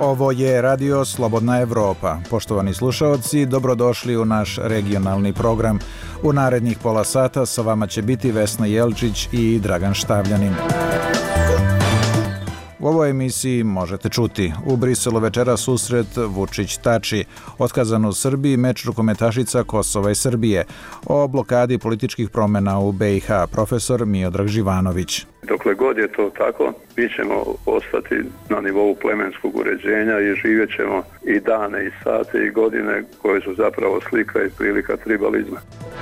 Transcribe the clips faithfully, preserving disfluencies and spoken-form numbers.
Ovo je Radio Slobodna Evropa. Poštovani slušaoci, dobrodošli u naš regionalni program. U narednih pola sata sa vama će biti Vesna Jelčić i Dragan Štavljanin. U ovoj emisiji možete čuti: u Briselu večera susret Vučić-Tači, otkazan u Srbiji meč rukometašica Kosova i Srbije, o blokadi političkih promjena u B i H, profesor Miodrag Živanović. Dokle god je to tako, mi ćemo ostati na nivou plemenskog uređenja i živjet ćemo i dane, i sate, i godine koje su zapravo slika i prilika tribalizma.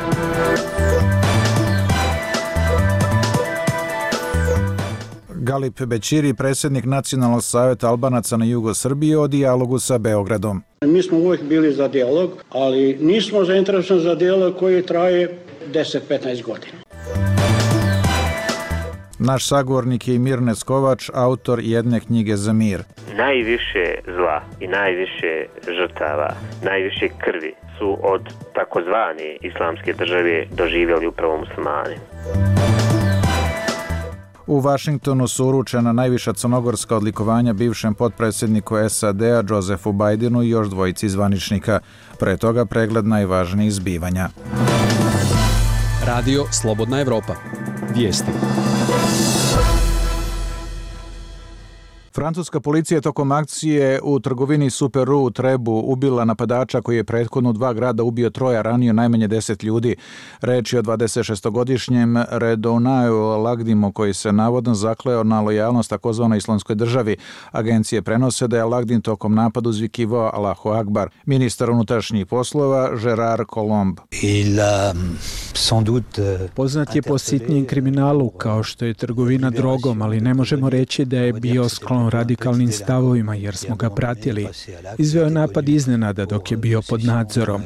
Galip Bećiri, predsjednik Nacionalnog savjeta Albanaca na jugu Srbije, o dijalogu sa Beogradom. Mi smo uvijek bili za dijalog, ali nismo zainteresovani za dijalog koji traje deset do petnaest godina. Naš sagovornik je Mir Neskovač, autor jedne knjige za mir. Najviše zla i najviše žrtava, najviše krvi su od takozvane islamske države doživjeli upravo muslimani. U Vašingtonu su uručena najviša crnogorska odlikovanja bivšem potpredsjedniku S A D-a Josefu Bajdenu i još dvojici zvaničnika. Pre toga pregled najvažnijih zbivanja. Radio Slobodna Evropa. Vijesti. Francuska policija tokom akcije u trgovini Super-U u Trebu ubila napadača koji je prethodno u dva grada ubio troje, ranio najmanje deset ljudi. Reč je o dvadesetšestogodišnjem Redounaju Lagdimu koji se navodno zakleo na lojalnost takozvanoj islamskoj državi. Agencije prenose da je Lagdim tokom napada uzvikivao Allahu Akbar. Ministar unutrašnjih poslova Gerard Colomb. Poznat je po sitnijem kriminalu kao što je trgovina drogom, ali ne možemo reći da je bio sklon radikalnim stavovima jer smo ga pratili. Izveo napad iznenada dok je bio pod nadzorom.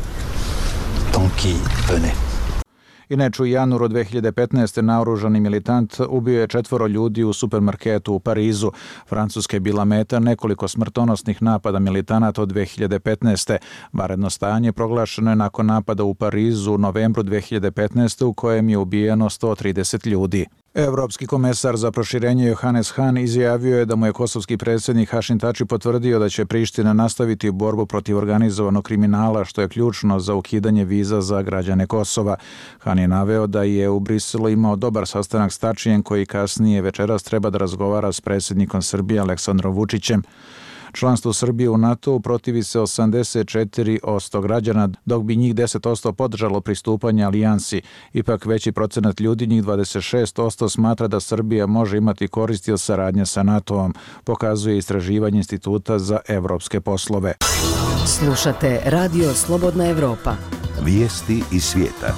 Inače, u januaru dve hiljade petnaeste. naoružani militant ubio je četvoro ljudi u supermarketu u Parizu. Francuska je bila meta nekoliko smrtonosnih napada militanata od dve hiljade petnaeste. Vanredno stanje proglašeno je nakon napada u Parizu u novembru dve hiljade petnaeste. u kojem je ubijeno sto trideset ljudi. Evropski komesar za proširenje Johannes Hahn izjavio je da mu je kosovski predsjednik Hašim Tači potvrdio da će Priština nastaviti borbu protiv organizovanog kriminala, što je ključno za ukidanje viza za građane Kosova. Hahn je naveo da je u Briselu imao dobar sastanak s Tačijem koji kasnije večeras treba da razgovara s predsjednikom Srbije Aleksandrom Vučićem. Članstvo Srbije u NATO protivi se osamdeset četiri posto građana, dok bi njih deset posto podržalo pristupanje alijansi. Ipak veći procenat ljudi, njih dvadeset šest posto, smatra da Srbija može imati koristi od saradnje sa NATO-om, pokazuje istraživanje Instituta za evropske poslove. Slušate Radio Slobodna Evropa. Vijesti iz svijeta.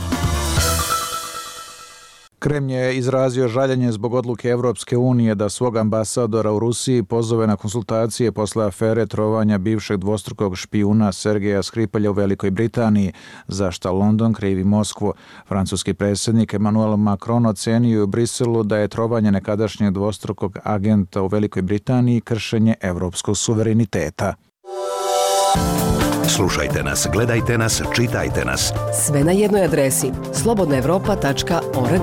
Kremlj je izrazio žaljenje zbog odluke Evropske unije da svog ambasadora u Rusiji pozove na konsultacije posle afere trovanja bivšeg dvostrukog špijuna Sergeja Skripalja u Velikoj Britaniji, za šta London krivi Moskvu. Francuski predsjednik Emmanuel Macron ocenio u Briselu da je trovanje nekadašnjeg dvostrukog agenta u Velikoj Britaniji kršenje evropskog suvereniteta. Slušajte nas, gledajte nas, čitajte nas. Sve na jednoj adresi slobodna evropa tačka org.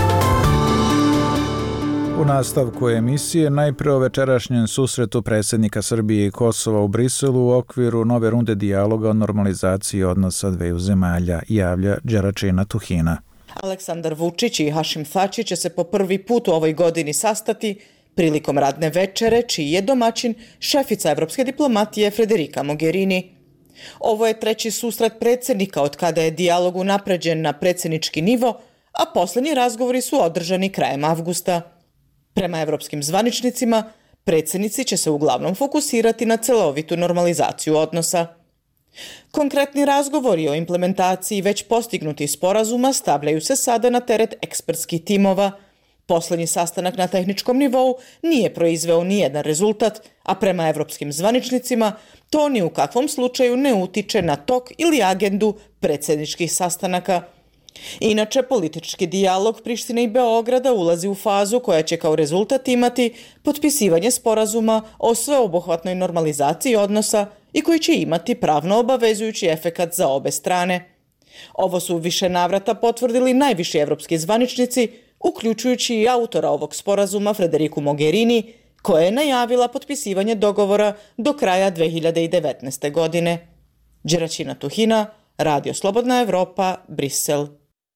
U nastavku emisije najpre o večerašnjem susretu predsjednika Srbije i Kosova u Briselu u okviru nove runde dijaloga o normalizaciji odnosa dveju zemalja, javlja Đeračina Tuhina. Aleksandar Vučić i Hašim Tači će se po prvi put u ovoj godini sastati prilikom radne večere, čiji je domaćin šefica evropske diplomatije Federica Mogherini. Ovo je treći susret predsjednika od kada je dijalog unapređen na predsjednički nivo, a posljednji razgovori su održani krajem avgusta. Prema evropskim zvaničnicima, predsjednici će se uglavnom fokusirati na celovitu normalizaciju odnosa. Konkretni razgovori o implementaciji već postignutih sporazuma stavljaju se sada na teret ekspertskih timova. Posljednji sastanak na tehničkom nivou nije proizveo nijedan rezultat, a prema evropskim zvaničnicima to ni u kakvom slučaju ne utiče na tok ili agendu predsjedničkih sastanaka. Inače, politički dijalog Prištine i Beograda ulazi u fazu koja će kao rezultat imati potpisivanje sporazuma o sveobuhvatnoj normalizaciji odnosa i koji će imati pravno obavezujući efekat za obe strane. Ovo su u više navrata potvrdili najviši evropski zvaničnici, uključujući i autora ovog sporazuma Federicu Mogherini, koja je najavila potpisivanje dogovora do kraja dve hiljade devetnaeste. godine. Đeraćina Tuhina, Radio Slobodna Evropa, Brisel.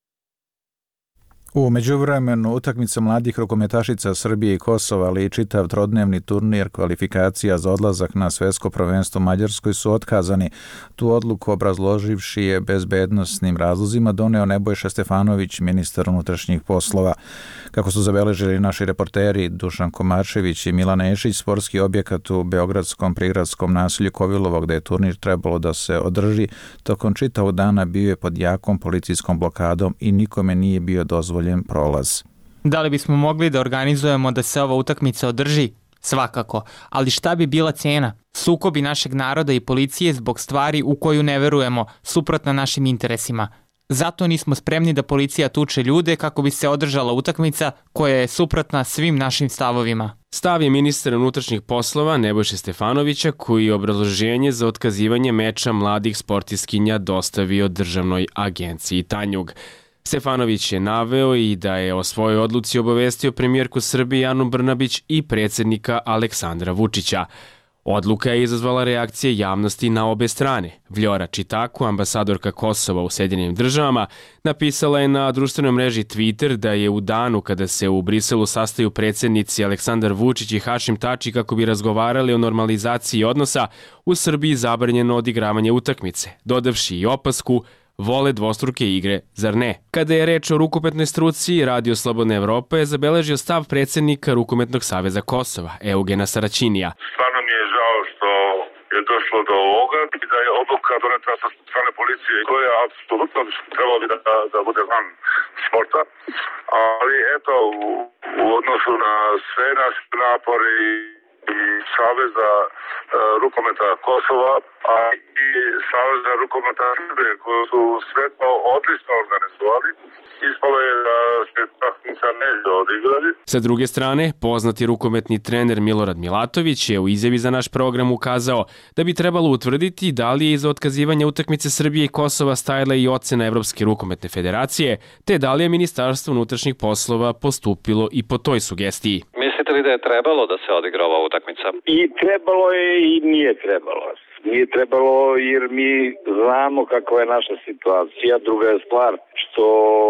U međuvremenu utakmica mladih rukometašica Srbije i Kosova, ali i čitav trodnevni turnir kvalifikacija za odlazak na svetsko prvenstvo u Mađarskoj su otkazani. Tu odluku obrazloživši je bezbednosnim razlozima doneo Nebojša Stefanović, ministar unutrašnjih poslova. Kako su zabeležili naši reporteri Dušan Komarčević i Milan Ešić, sportski objekat u beogradskom prigradskom naselju Kovilovo, gde je turnir trebalo da se održi, tokom čitavog dana bio je pod jakom policijskom blokadom i nikome nije bio dozvoljen prolaz. Da li bismo mogli da organizujemo da se ova utakmica održi? Svakako, ali šta bi bila cena? Sukobi našeg naroda i policije zbog stvari u koju ne verujemo, suprotna našim interesima. Zato nismo spremni da policija tuče ljude kako bi se održala utakmica koja je suprotna svim našim stavovima. Stav je ministra unutrašnjih poslova Nebojše Stefanovića, koji je obrazloženje za otkazivanje meča mladih sportistkinja dostavio državnoj agenciji Tanjug. Stefanović je naveo i da je o svojoj odluci obavestio premijerku Srbije Anu Brnabić i predsjednika Aleksandra Vučića. Odluka je izazvala reakcije javnosti na obe strane. Vljora Čitaku, ambasadorka Kosova u Sjedinjenim državama, napisala je na društvenoj mreži Twitter da je u danu kada se u Briselu sastaju predsjednici Aleksandar Vučić i Hašim Tači kako bi razgovarali o normalizaciji odnosa, u Srbiji zabranjeno odigravanje utakmice, dodavši i opasku: vole dvostruke igre, zar ne? Kada je reč o rukometnoj struci, Radio Slobodna Evropa je zabeležio stav predsjednika Rukometnog saveza Kosova, Eugena Saraćinija. Stvarno mi je žao što je došlo do ovoga i da je odluka doneta sa strane policije koja apsolutno trebalo bi da, da bude van sporta. Ali eto, u, u odnosu na sve naše napore i, i Saveza uh, rukometa Kosova, a i Saveza rukometa Srbije, koji su sve to odlično organizovali, ispalo je da se takmica neće odigrati. Sa druge strane, poznati rukometni trener Milorad Milatović je u izjavi za naš program ukazao da bi trebalo utvrditi da li je iza otkazivanja utakmice Srbije i Kosova stajala i ocena Evropske rukometne federacije, te da li je Ministarstvo unutrašnjih poslova postupilo i po toj sugestiji. Mislite li da je trebalo da se odigra ova utakmica? I trebalo je i nije trebalo. Nije trebalo jer mi znamo kakva je naša situacija. Druga je stvar što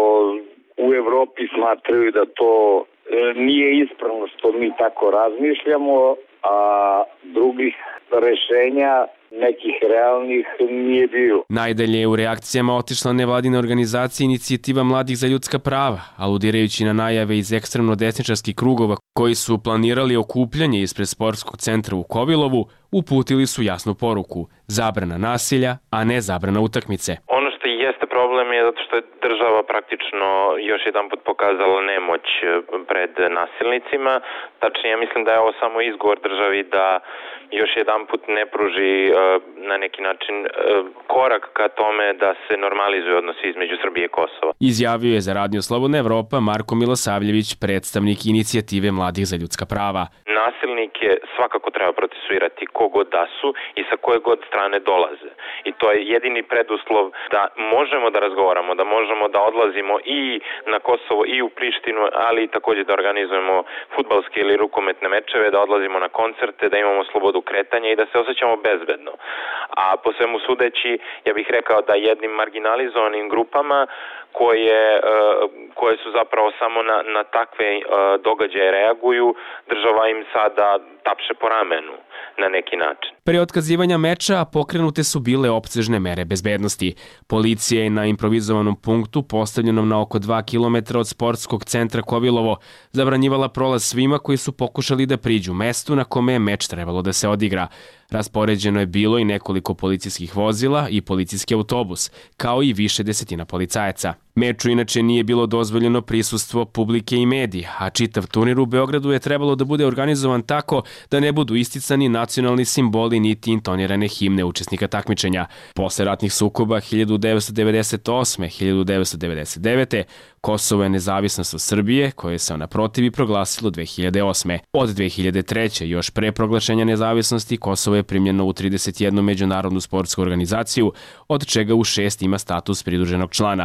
u Evropi smatraju da to nije ispravno što mi tako razmišljamo, a drugih rešenja nekih realnih nije bilo. Najdalje je u reakcijama otišla nevladina organizacija Inicijativa mladih za ljudska prava, aludirajući na najave iz ekstremno desničarskih krugova koji su planirali okupljanje ispred sportskog centra u Kovilovu, uputili su jasnu poruku: zabrana nasilja, a ne zabrana utakmice. Ono što jeste problem je zato što je država praktično još jedan put pokazala nemoć pred nasilnicima. Tačnije, ja mislim da je ovo samo izgovor državi da još jedan put ne pruži na neki način korak ka tome da se normalizuju odnosi između Srbije i Kosova. Izjavio je za Radio Slobodna Evropa Marko Milosavljević, predstavnik Inicijative mladih za ljudska prava. Nasilnike svakako treba procesuirati kogod da su i sa koje god strane dolaze. I to je jedini preduslov da možemo da razgovaramo, da možemo da odlazimo i na Kosovo i u Prištinu, ali također da organizujemo fudbalske ili rukometne mečeve, da odlazimo na koncerte, da imamo slobodu kretanja i da se osjećamo bezbedno. A po svemu sudeći, ja bih rekao da jednim marginalizovanim grupama koje, koje su zapravo samo na, na takve događaje reaguju, država im sada tapše po ramenu na neki način. Pre otkazivanja meča pokrenute su bile opsežne mere bezbednosti. Policija je na improvizovanom punktu, postavljenom na oko dva kilometra od sportskog centra Kovilovo, zabranjivala prolaz svima koji su pokušali da priđu mestu na kome je meč trebalo da se odigra. Raspoređeno je bilo i nekoliko policijskih vozila i policijski autobus, kao i više desetina policajaca. Meču inače nije bilo dozvoljeno prisustvo publike i medija, a čitav turnir u Beogradu je trebalo da bude organizovan tako da ne budu isticani nacionalni simboli niti intonirane himne učesnika takmičenja. Posle ratnih sukoba hiljadu devetsto devedeset osme do hiljadu devetsto devedeset devete Kosovo je nezavisnost od Srbije, koje se naprotiv i proglasilo dve hiljade osme. Od dve hiljade treće, još pre proglašenja nezavisnosti, Kosovo je primljeno u trideset jednu međunarodnu sportsku organizaciju, od čega u šest ima status pridruženog člana.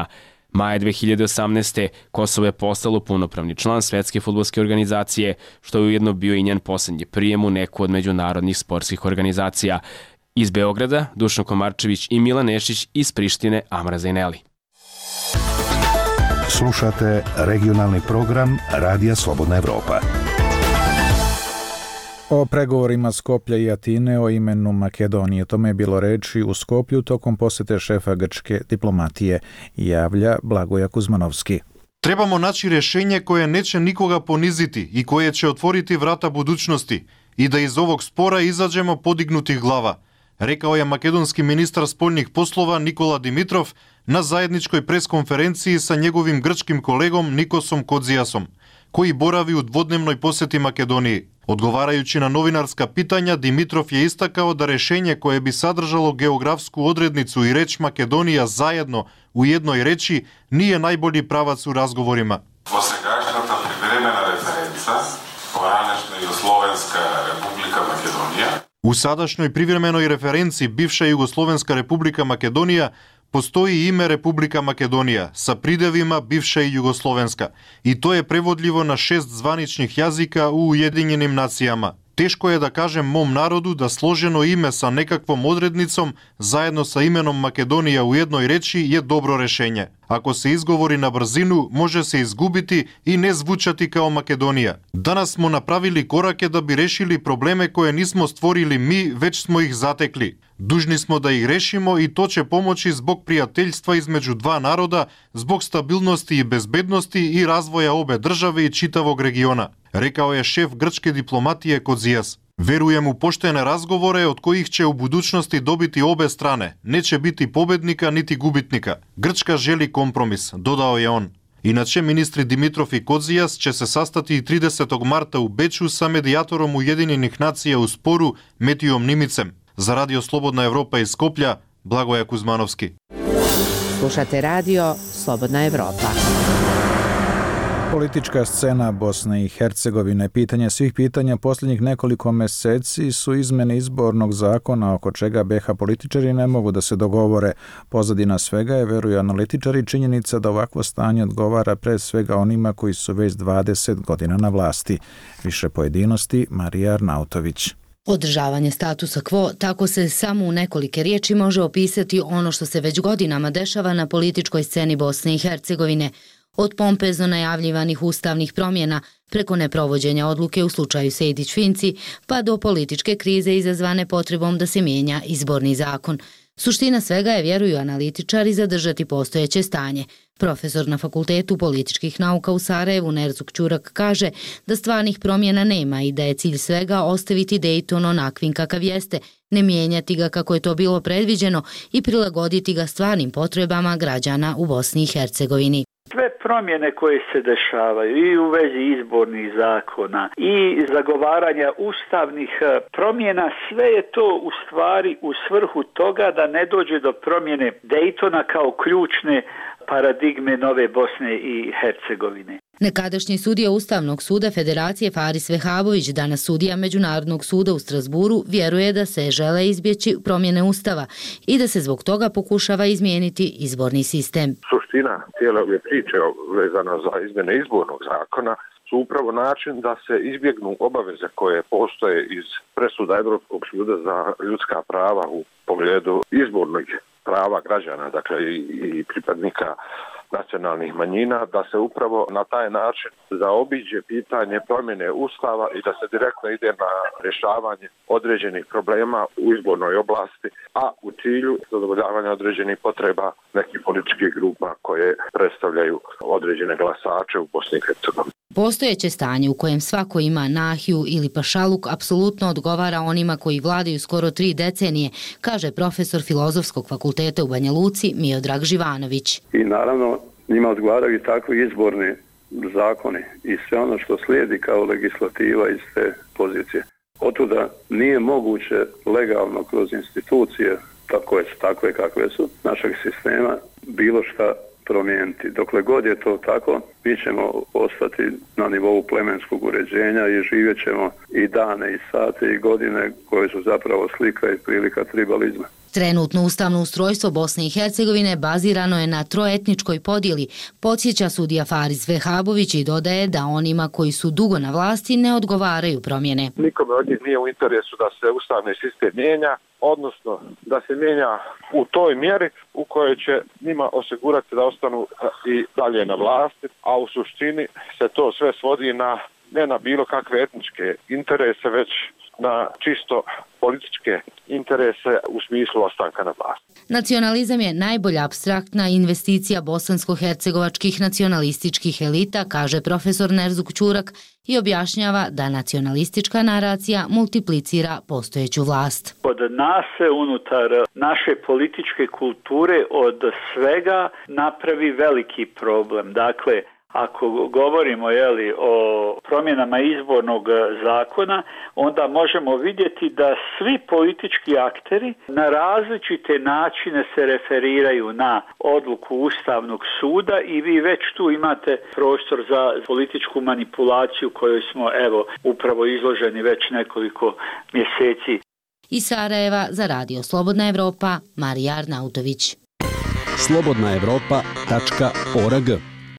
Maja dve hiljade osamnaeste. Kosovo je postalo punopravni član Svetske fudbalske organizacije, što je ujedno bio i njen poslednji prijem u neku od međunarodnih sportskih organizacija. Iz Beograda, Dušan Komarčević i Milan Nešić, iz Prištine, Amra Zajneli. Slušate regionalni program Radija Slobodna Evropa. O pregovorima Skoplja i Atine o imenu Makedonije. Tome je bilo reči u Skoplju tokom posete šefa grčke diplomatije, javlja Blagoja Kuzmanovski. Trebamo naći rješenje koje neće nikoga poniziti i koje će otvoriti vrata budućnosti i da iz ovog spora izađemo podignutih glava, rekao je makedonski ministar spoljnih poslova Nikola Dimitrov na zajedničkoj preskonferenciji sa njegovim grčkim kolegom Nikosom Kodzijasom, koji boravi u dvodnevnoj posjeti Makedoniji. Odgovarajući na novinarska pitanja, Dimitrov je istakao da rješenje koje bi sadržalo geografsku odrednicu i reč Makedonija zajedno u jednoj reči nije najbolji pravac u razgovorima. Posegашната привремена референца поранешна Југословенска република Македонија. U sadašnjoj privremenoj referenci bivša Jugoslovenska republika Makedonija postoji ime Republika Makedonija sa pridevima bivša i Jugoslovenska i to je prevodljivo na šest zvaničnih jazika u Ujedinjenim nacijama. Teško je da kažem mom narodu da složeno ime sa nekakvom odrednicom zajedno sa imenom Makedonija u jednoj reči je dobro rešenje. Ako se izgovori na brzinu, može se izgubiti i ne zvučati kao Makedonija. Danas smo napravili korake da bi rešili probleme koje nismo stvorili mi, već smo ih zatekli. Dužni smo da ih rešimo i to će pomoći zbog prijateljstva između dva naroda, zbog stabilnosti i bezbednosti i razvoja obe države i čitavog regiona, rekao je šef grčke diplomatije Kodzijas. Verujem u poštene razgovore od kojih će u budućnosti dobiti obe strane. Neće biti pobednika niti gubitnika. Grčka želi kompromis, dodao je on. Inače, ministri Dimitrov i Kodzijas će se sastati tridesetog marta u Beču sa medijatorom Ujedinjenih nacija u sporu Metijom Nimicem. Za Radio Slobodna Evropa iz Skoplja, Blagoja Kuzmanovski. Slušate Radio Slobodna Evropa. Politička scena Bosne i Hercegovine. Pitanje svih pitanja posljednjih nekoliko meseci su izmene izbornog zakona oko čega be ha političari ne mogu da se dogovore. Pozadina svega je, veruju analitičari, činjenica da ovakvo stanje odgovara pre svega onima koji su već dvadeset godina na vlasti. Više pojedinosti, Marija Arnautović. Održavanje statusa quo, tako se samo u nekolike riječi može opisati ono što se već godinama dešava na političkoj sceni Bosne i Hercegovine. Od pompezno najavljivanih ustavnih promjena, preko neprovođenja odluke u slučaju Sejdić-Finci, pa do političke krize izazvane potrebom da se mijenja izborni zakon. Suština svega je, vjeruju analitičari, zadržati postojeće stanje. Profesor na Fakultetu političkih nauka u Sarajevu, Nerzuk Ćurak, kaže da stvarnih promjena nema i da je cilj svega ostaviti Dayton onakvim kakav jeste, ne mijenjati ga kako je to bilo predviđeno i prilagoditi ga stvarnim potrebama građana u Bosni i Hercegovini. Sve promjene koje se dešavaju i u vezi izbornih zakona i zagovaranja ustavnih promjena, sve je to u stvari u svrhu toga da ne dođe do promjene Daytona kao ključne paradigme nove Bosne i Hercegovine. Nekadašnji sudija Ustavnog suda Federacije Faris Vehavović, danas sudija Međunarodnog suda u Strasburu, vjeruje da se žele izbjeći promjene Ustava i da se zbog toga pokušava izmijeniti izborni sistem. Suština cijele ove priče vezana za izmjene izbornog zakona su upravo način da se izbjegnu obaveze koje postoje iz presuda Evropskog suda za ljudska prava u pogledu izbornih prava građana, dakle i pripadnika nacionalnih manjina, da se upravo na taj način zaobiđe pitanje promjene Ustava i da se direktno ide na rješavanje određenih problema u izbornoj oblasti, a u cilju zadovoljavanja određenih potreba nekih političkih grupa koje predstavljaju određene glasače u Bosni i Hercegovini. Postojeće stanje u kojem svako ima nahiju ili pašaluk apsolutno odgovara onima koji vladaju skoro tri decenije, kaže profesor Filozofskog fakulteta u Banja Luci Miodrag Živanović. I naravno njima odgovaraju takvi izborni zakoni i sve ono što slijedi kao legislativa iz te pozicije. Otuda nije moguće legalno kroz institucije, koje su takve kakve su, našeg sistema, bilo šta promijeniti. Dokle god je to tako, mi ćemo ostati na nivou plemenskog uređenja i živjet ćemo i dane, i sate, i godine koje su zapravo slika i prilika tribalizma. Trenutno ustavno ustrojstvo Bosne i Hercegovine bazirano je na troetničkoj podjeli, podsjeća sudija Faris Vehabović i dodaje da onima koji su dugo na vlasti ne odgovaraju promjene. Nikome od njih nije u interesu da se ustavni sistem mijenja, odnosno da se mijenja u toj mjeri u kojoj će njima osigurati da ostanu i dalje na vlasti, a u suštini se to sve svodi na ne na bilo kakve etničke interese, već na čisto političke interese u smislu ostanka na vlasti. Nacionalizam je najbolja apstraktna investicija bosansko-hercegovačkih nacionalističkih elita, kaže profesor Nerzuk Ćurak i objašnjava da nacionalistička naracija multiplicira postojeću vlast. Od nas se unutar naše političke kulture od svega napravi veliki problem. Dakle, ako govorimo jeli, o promjenama izbornog zakona, onda možemo vidjeti da svi politički akteri na različite načine se referiraju na odluku Ustavnog suda i vi već tu imate prostor za političku manipulaciju kojoj smo evo upravo izloženi već nekoliko mjeseci. Iz Sarajeva za Radio Slobodna Evropa, Marija Arnautović. slobodna evropa tačka org.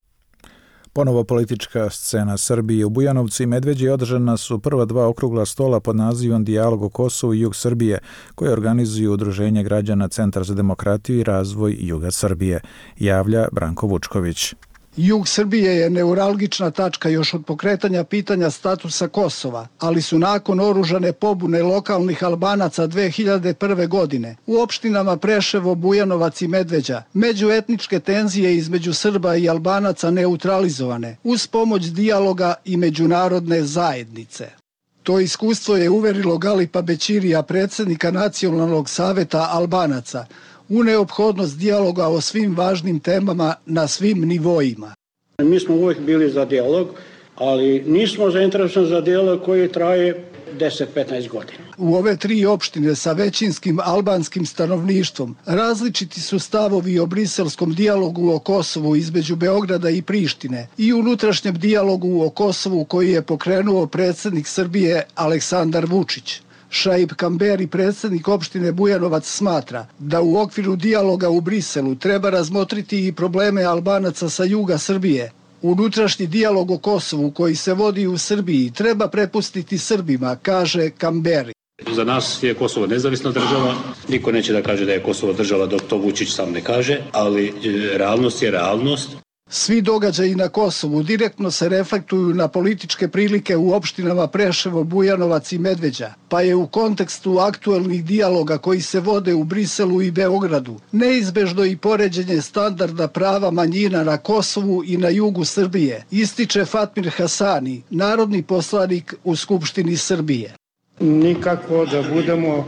Ponovo politička scena Srbije. U Bujanovcu i Medveđi održana su prva dva okrugla stola pod nazivom Dijalog o Kosovu i Jug Srbije, koje organizuju Udruženje građana Centar za demokratiju i razvoj Juga Srbije, javlja Branko Vučković. Jug Srbije je neuralgična tačka još od pokretanja pitanja statusa Kosova, ali su nakon oružane pobune lokalnih Albanaca dve hiljade prve. godine u opštinama Preševo, Bujanovac i Medveđa međuetničke tenzije između Srba i Albanaca neutralizovane uz pomoć dijaloga i međunarodne zajednice. To iskustvo je uverilo Galipa Bećirija, predsjednika Nacionalnog saveta Albanaca, u neophodnost dijaloga o svim važnim temama na svim nivoima. Mi smo uvijek bili za dijalog, ali nismo zainteresovani za dijalog koji traje deset do petnaest godina. U ove tri opštine sa većinskim albanskim stanovništvom različiti su stavovi o briselskom dijalogu o Kosovu između Beograda i Prištine i unutrašnjem dijalogu o Kosovu koji je pokrenuo predsjednik Srbije Aleksandar Vučić. Šaip Kamberi, predsjednik opštine Bujanovac, smatra da u okviru dijaloga u Briselu treba razmotriti i probleme Albanaca sa juga Srbije. Unutrašnji dijalog o Kosovu koji se vodi u Srbiji treba prepustiti Srbima, kaže Kamberi. Za nas je Kosovo nezavisna država, niko neće da kaže da je Kosovo država dok to Vučić sam ne kaže, ali realnost je realnost. Svi događaji na Kosovu direktno se reflektuju na političke prilike u opštinama Preševo, Bujanovac i Medveđa, pa je u kontekstu aktuelnih dijaloga koji se vode u Briselu i Beogradu neizbežno i poređenje standarda prava manjina na Kosovu i na jugu Srbije, ističe Fatmir Hasani, narodni poslanik u Skupštini Srbije. Nikako da budemo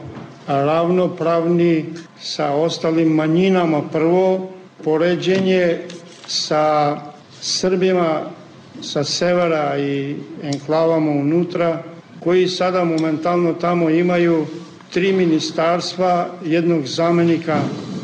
ravnopravni sa ostalim manjinama. Prvo, poređenje sa Srbima sa severa i enklavama unutra, koji sada momentalno tamo imaju tri ministarstva, jednog zamenika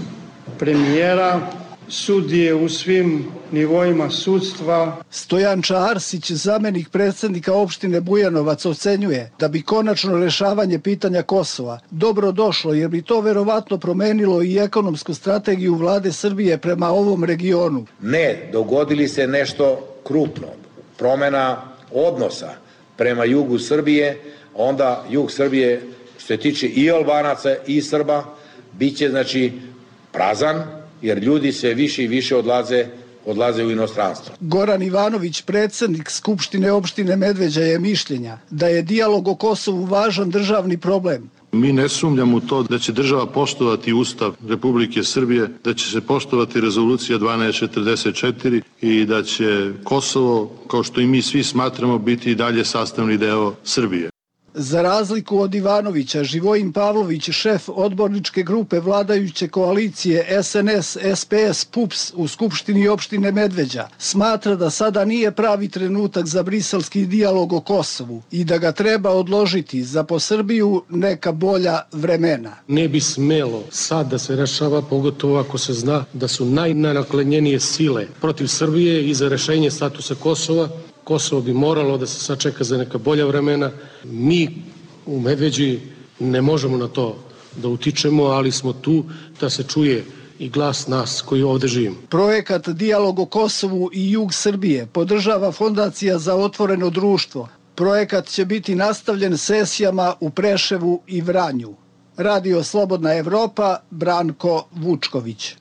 premijera, sudije u svim nivoima sudstva. Stojanča Arsić, zamenik predsjednika opštine Bujanovac, ocenjuje da bi konačno rešavanje pitanja Kosova dobro došlo, jer bi to verovatno promenilo i ekonomsku strategiju vlade Srbije prema ovom regionu. Ne, dogodili se nešto krupno, promjena odnosa prema jugu Srbije, onda jug Srbije, što se tiče i Albanaca i Srba, bit će znači prazan, jer ljudi se više i više odlaze, odlaze u inostranstvo. Goran Ivanović, predsjednik Skupštine opštine Medveđa, je mišljenja da je dijalog o Kosovu važan državni problem. Mi ne sumnjamo u to da će država poštovati Ustav Republike Srbije, da će se poštovati rezolucija dvanaest četrdeset četiri i da će Kosovo, kao što i mi svi smatramo, biti i dalje sastavni deo Srbije. Za razliku od Ivanovića, Živojin Pavlović, šef odborničke grupe vladajuće koalicije S N S S P S P U P S u Skupštini opštine Medveđa, smatra da sada nije pravi trenutak za briselski dijalog o Kosovu i da ga treba odložiti za po Srbiju neka bolja vremena. Ne bi smelo sad da se rešava, pogotovo ako se zna da su najnaklenjenije sile protiv Srbije i za rešenje statusa Kosova. Kosovo bi moralo da se sačeka za neka bolja vremena. Mi u Medveđi ne možemo na to da utičemo, ali smo tu da se čuje i glas nas koji ovde živimo. Projekat Dijalog o Kosovu i jug Srbije podržava Fondacija za otvoreno društvo. Projekat će biti nastavljen sesijama u Preševu i Vranju. Radio Slobodna Evropa, Branko Vučković.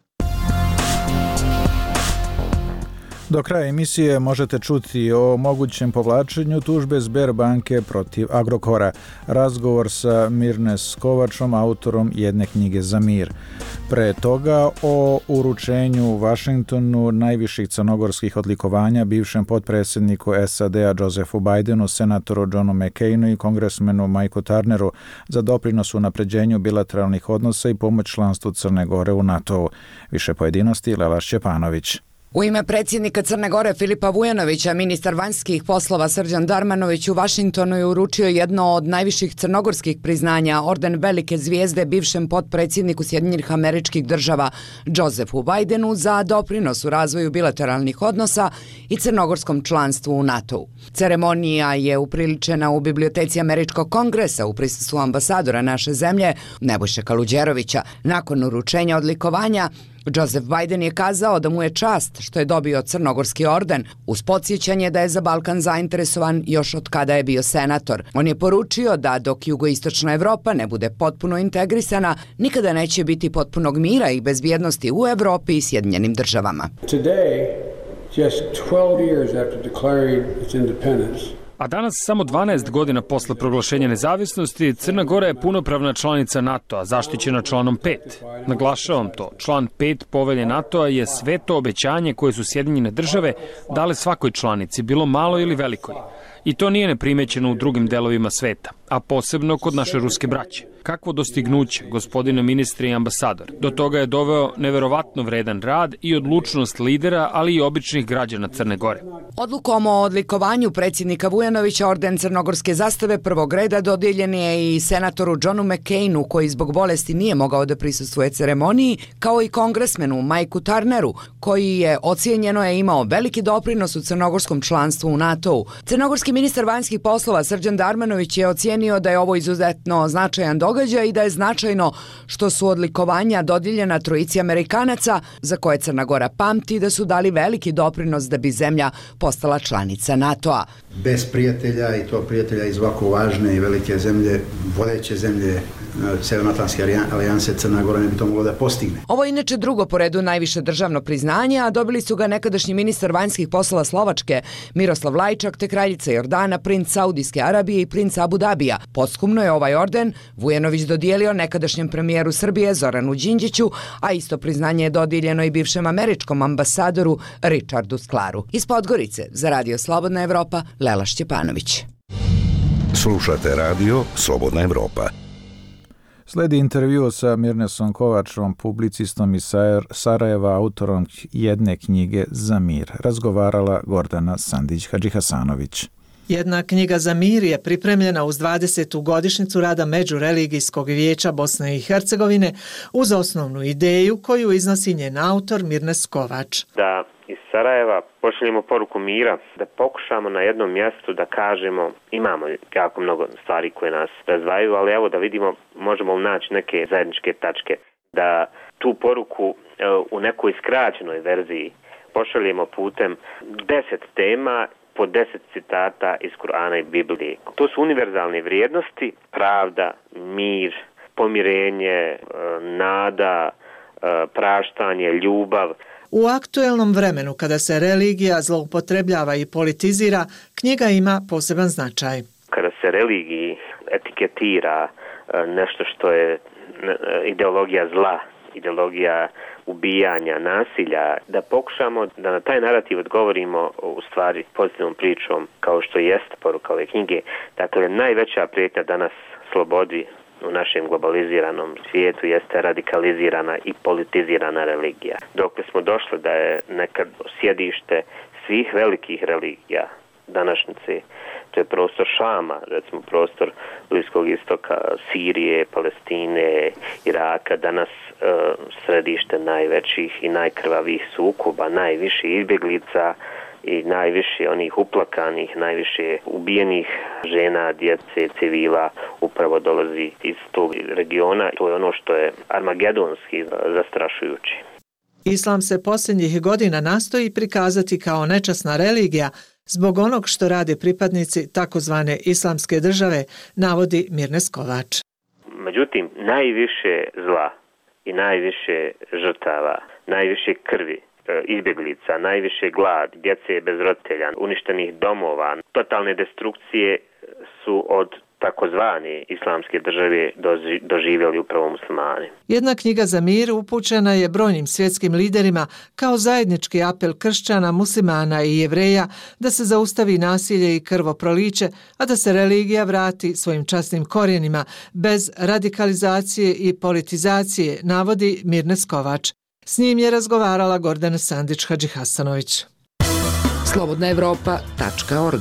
Do kraja emisije možete čuti o mogućem povlačenju tužbe Sberbanke protiv Agrokora. Razgovor sa Mirnes Kovačom, autorom jedne knjige za mir. Pre toga o uručenju u Vašingtonu najviših crnogorskih odlikovanja bivšem potpredsjedniku S A D-a Josephu Bidenu, senatoru Johnu McCainu i kongresmenu Mikeu Turneru za doprinos u napređenju bilateralnih odnosa i pomoć članstvu Crne Gore u NATO-u. Više pojedinosti Lela Šćepanović. U ime predsjednika Crne Gore Filipa Vujanovića, ministar vanjskih poslova Srđan Darmanović u Vašingtonu je uručio jedno od najviših crnogorskih priznanja, orden Velike zvijezde bivšem potpredsjedniku Sjedinjenih Američkih Država Josephu Bidenu za doprinos u razvoju bilateralnih odnosa i crnogorskom članstvu u NATO-u. Ceremonija je upriličena u biblioteci Američkog kongresa u prisustvu ambasadora naše zemlje Nebojše Kaluđerovića. Nakon uručenja odlikovanja, Joseph Biden je kazao da mu je čast što je dobio crnogorski orden, uz podsjećanje da je za Balkan zainteresovan još od kada je bio senator. On je poručio da dok jugoistočna Evropa ne bude potpuno integrisana, nikada neće biti potpunog mira i bezbjednosti u Evropi i Sjedinjenim državama. Today, just twelve years after declaring its independence, A danas, samo dvanaest godina posle proglašenja nezavisnosti, Crna Gora je punopravna članica NATO-a, zaštićena članom pet. Naglašavam to, član pet povelje NATO-a je sveto obećanje koje su Sjedinjene države dale svakoj članici, bilo malo ili velikoj. I to nije neprimećeno u drugim delovima sveta, a posebno kod naše ruske braće. Kakvo dostignuće, gospodine ministre i ambasador. Do toga je doveo neverovatno vredan rad i odlučnost lidera, ali i običnih građana Crne Gore. Odlukom o odlikovanju predsjednika Vujanovića orden crnogorske zastave prvog reda dodijeljen je i senatoru Johnu McCainu, koji zbog bolesti nije mogao da prisustvuje ceremoniji, kao i kongresmenu Mikeu Turneru, koji je ocijenjeno je imao veliki doprinos u crnogorskom članstvu u NATO-u. Crnogorski ministar vanjskih poslova Srđan Darmanović je ocijenio da je ovo izuzetno značajan događaj i da je značajno što su odlikovanja dodijeljena trojici Amerikanaca, za koje Crna Gora pamti da su dali veliki doprinos da bi zemlja postala članica NATO-a. Bez prijatelja, i to prijatelja iz ovako važne i velike zemlje, vodeće zemlje Severnoatlantske alijanse, Crna Gora ne bi to moglo da postigne. Ovo je inače drugo po redu najviše državno priznanje, a dobili su ga nekadašnji ministar vanjskih poslova Slovačke Miroslav Lajčak, te kraljica Jordana, princ Saudijske Arabije i princ Abu Dabija. Posthumno je ovaj orden Vujanović dodijelio nekadašnjem premijeru Srbije Zoranu Đinđiću, a isto priznanje je dodijeljeno i bivšem američkom ambasadoru Richardu Sklaru. Iz Podgorice za Radio Slobodna Evropa, Lela Šćepanović. Slušate Radio Slobodna Evropa. Sledi intervju sa Mirnesom Kovačom, publicistom iz Sarajeva, autorom jedne knjige za mir. Razgovarala Gordana Sandić-Hadžihasanović. Jedna knjiga za mir je pripremljena uz dvadesetu godišnjicu rada Međureligijskog vijeća Bosne i Hercegovine uz osnovnu ideju koju iznosi njen autor Mirnes Kovač. Da iz Sarajeva pošaljemo poruku mira, da pokušamo na jednom mjestu da kažemo imamo jako mnogo stvari koje nas razdvajaju, ali evo da vidimo možemo li naći neke zajedničke tačke. Da tu poruku u nekoj skraćenoj verziji pošaljemo putem deset tema po deset citata iz Kur'ana i Biblije. To su univerzalne vrijednosti, pravda, mir, pomirenje, nada, praštanje, ljubav. U aktuelnom vremenu kada se religija zloupotrebljava i politizira, knjiga ima poseban značaj. Kada se religiji etiketira nešto što je ideologija zla, ideologija ubijanja, nasilja, da pokušamo da na taj narativ odgovorimo u stvari pozitivnom pričom kao što jest poruka ove knjige. Dakle, najveća prijetnja danas slobodi u našem globaliziranom svijetu jeste radikalizirana i politizirana religija. Dokle smo došli da je nekad sjedište svih velikih religija današnjice, to je prostor Šama, recimo prostor Bliskog istoka, Sirije, Palestine, Iraka, danas e, središte najvećih i najkrvavih sukoba, najviše izbjeglica, i najviše onih uplakanih, najviše ubijenih žena, djece, civila upravo dolazi iz tog regiona. To je ono što je armagedonski zastrašujući. Islam se posljednjih godina nastoji prikazati kao nečasna religija zbog onog što rade pripadnici takozvane islamske države, navodi Mirnes Kovač. Međutim, najviše zla i najviše žrtava, najviše krvi, izbjeglica, najviše glad, djece bez roditelja, uništenih domova, totalne destrukcije su od takozvane islamske države doživjeli upravo muslimani. Jedna knjiga za mir upućena je brojnim svjetskim liderima kao zajednički apel kršćana, muslimana i jevreja da se zaustavi nasilje i krvoproliće, a da se religija vrati svojim časnim korijenima bez radikalizacije i politizacije, navodi Mirnes Kovač. S njim je razgovarala Gordana Sandić-Hadžihasanović. slobodna evropa tačka org.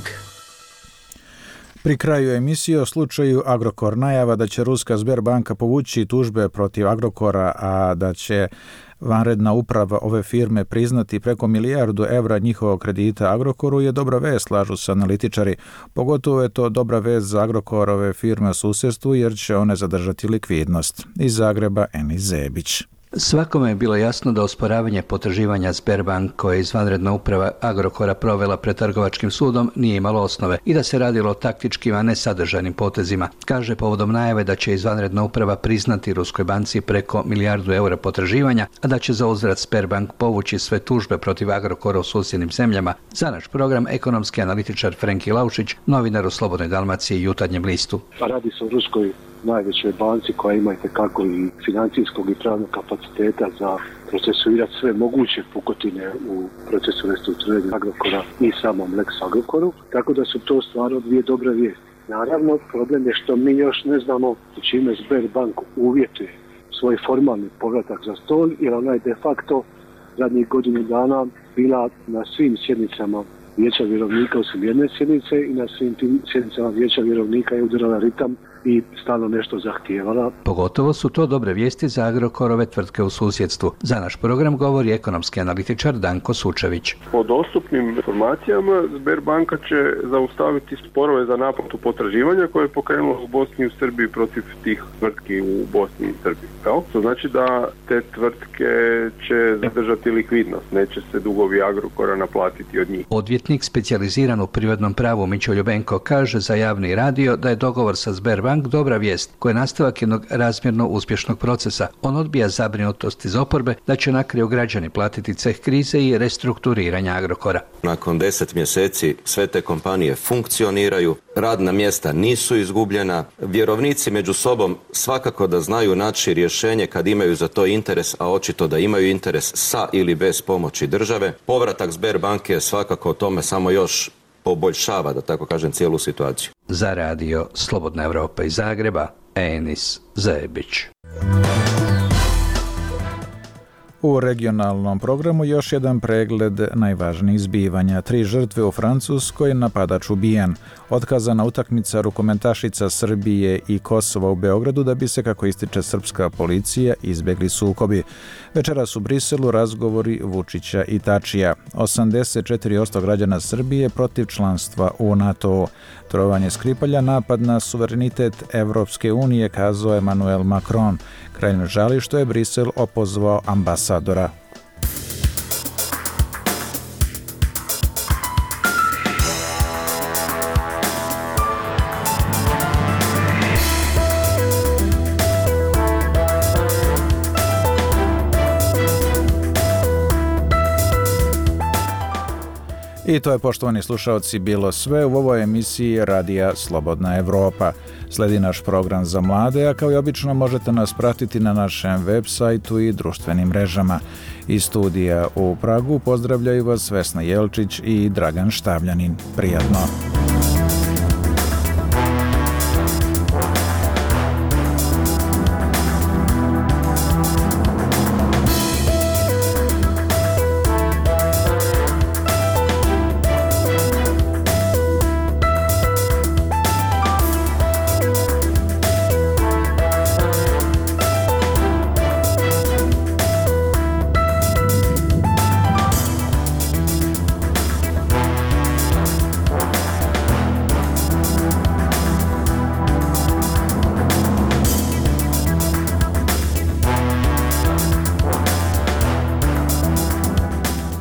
Pri kraju emisije o slučaju Agrokor najava da će ruska Sberbanka povući tužbe protiv Agrokora, a da će vanredna uprava ove firme priznati preko milijardu evra njihovog kredita Agrokoru je dobra vest, slažu se analitičari. Pogotovo je to dobra vest za Agrokorove firme u susjedstvu jer će one zadržati likvidnost. Iz Zagreba Enis Zebić. Svakome je bilo jasno da osporavanje potraživanja Sberbank koje je izvanredna uprava Agrokora provela pred trgovačkim sudom nije imalo osnove i da se radilo o taktičkim, a ne sadržajnim potezima. Kaže povodom najave da će izvanredna uprava priznati Ruskoj banci preko milijardu eura potraživanja, a da će za uzvrat Sberbank povući sve tužbe protiv Agrokora u susjednim zemljama. Za naš program ekonomski analitičar Frenki Laušić, novinar u Slobodnoj Dalmaciji i Jutarnjem listu. Pa radi se o Ruskoj najvećoj banci koja ima itekako i financijskog i pravnog kapaciteta za procesuirati sve moguće pukotine u procesu restrukturiranja Agrokora i samom Lex Agrokoru, tako da su to stvarno dvije dobre vijesti. Naravno, problem je što mi još ne znamo čime Sberbank uvjetuje svoj formalni povratak za stol, jer ona je de facto zadnjih godinu dana bila na svim sjednicama Vijeća vjerovnika osim jedne sjednice i na svim tim sjednicama Vijeća vjerovnika je udarala ritam i stalno nešto zahtijevala. Pogotovo su to dobre vijesti za Agrokorove tvrtke u susjedstvu. Za naš program govori ekonomski analitičar Danko Sučević. Po dostupnim informacijama Sberbanka će zaustaviti sporove za naplatu potraživanja koje je pokrenulo u Bosni i u Srbiji protiv tih tvrtki u Bosni i Srbiji. To znači da te tvrtke će zadržati likvidnost, neće se dugovi Agrokora naplatiti od njih. Odvjetnik specijaliziran u privatnom pravu Mićo Ljubenko kaže za javni radio da je dogovor sa Sberbank dobra vijest, koja je nastavak jednog razmjerno uspješnog procesa. On odbija zabrinutost iz oporbe da će na kraju građani platiti ceh krize i restrukturiranja Agrokora. Nakon deset mjeseci sve te kompanije funkcioniraju, radna mjesta nisu izgubljena, vjerovnici među sobom svakako da znaju naći rješenje kad imaju za to interes, a očito da imaju interes sa ili bez pomoći države. Povratak Sberbanke svakako tome samo još poboljšava, da tako kažem, cijelu situaciju. Za radio Slobodna Evropa iz Zagreba, Enis Zebić. U regionalnom programu još jedan pregled najvažnijih zbivanja. Tri žrtve u Francuskoj, napadač ubijen. Otkazana utakmica rukometašica Srbije i Kosova u Beogradu da bi se, kako ističe srpska policija, izbjegli sukobi. Večeras u Briselu razgovori Vučića i Tačija. osamdeset četiri posto građana Srbije protiv članstva u NATO. Trovanje Skripalja, napad na suverenitet Evropske unije, kazao Emmanuel Macron. Krajnje žali što je Brisel opozvao ambasadora. I to je, poštovani slušalci, bilo sve u ovoj emisiji Radija Slobodna Evropa. Sledi naš program za mlade, a kao i obično možete nas pratiti na našem web sajtu i društvenim mrežama. Iz studija u Pragu pozdravljaju vas Vesna Jelčić i Dragan Štavljanin. Prijatno!